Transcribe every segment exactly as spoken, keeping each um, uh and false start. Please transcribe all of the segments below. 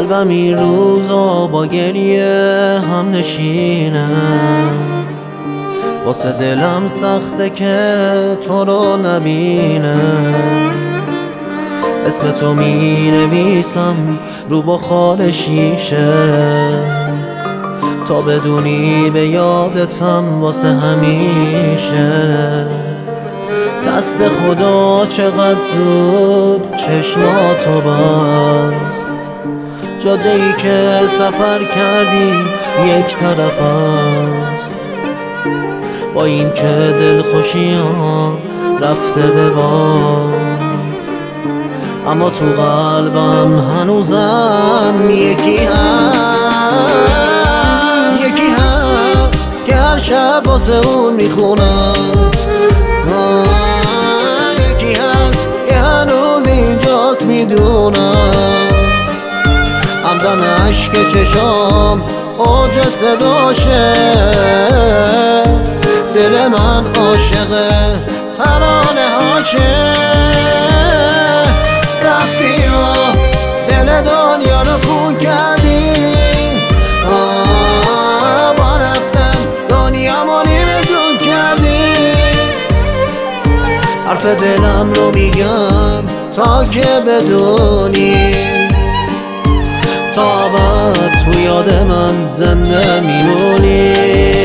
قلبم این روزا با گریه هم نشینه، واسه دلم سخته که تو رو نبینه. اسم تو می نویسم رو بخار شیشه، تا بدونی به یادتم واسه همیشه. دست خدا چقدر زود چشماتو بست، جاده ای که سفر کردی یک طرف است. با این که دلخوشی ها رفته به باد، اما تو قلبم هنوزم یکی هست، یکی هست که هر شب واسه اون میخونم. یکی هست که هنوز اینجاست میدونم، همدم عشق چشام اوج صداشه. دل من عاشق ترانه هاشه. رفتی و دل دنیا رو خون کردی، با رفتن دنیا رو نیمه جون کردی. حرف دلم رو میگم تا که بدونی، تا ابد تو یاد من زنده میمونی.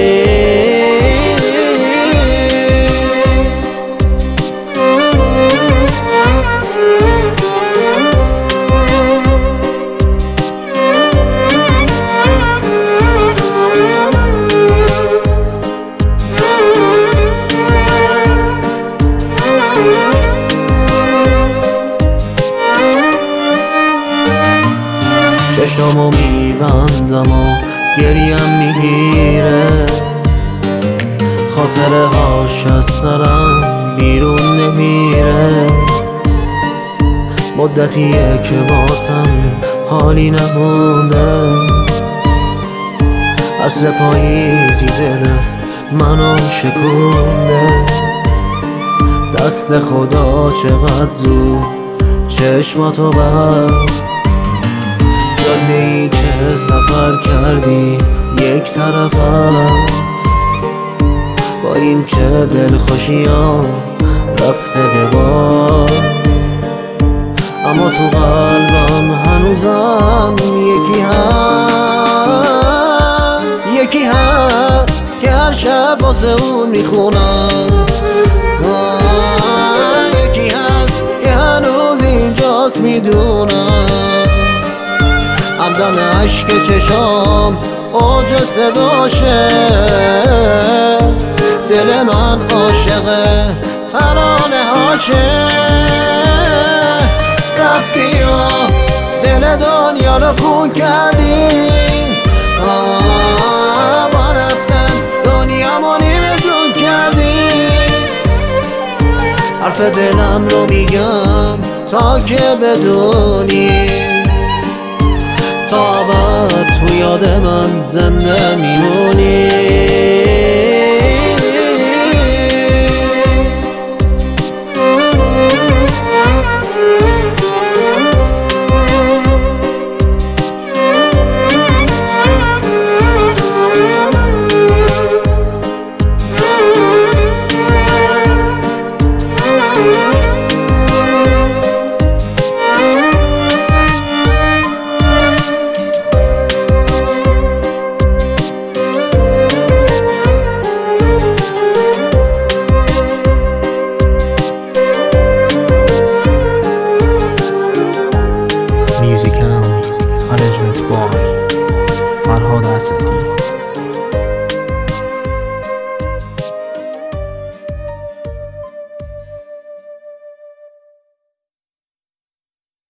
چشمو میبندم و گریم میگیره، خاطره هاش از سرم بیرون نمیره. مدتیه که واسم حالی نمونده، عصر پاییزی دل منو شکونده. دست خدا چقدر زود چشماتو بست، جاده ای که سفر کردی یک طرف است. با این که دلخوشی ها رفته به باد، اما تو قلبم هنوزم یکی هست، یکی هست که هر شب واسه اون میخونم. یکی هست که هنوز اینجاست میدونم، همدم عشق چشام اوج صداشه. دل من عاشق ترانه هاشه. رفتی و دل دنیا رو خون کردی، با رفتن دنیا رو نیمه جون کردی. حرف دلم رو میگم تا که بدونی، تا ابد تو یاد من زنده میمونی. موزیک هم arrangement by فرهاد اسدی.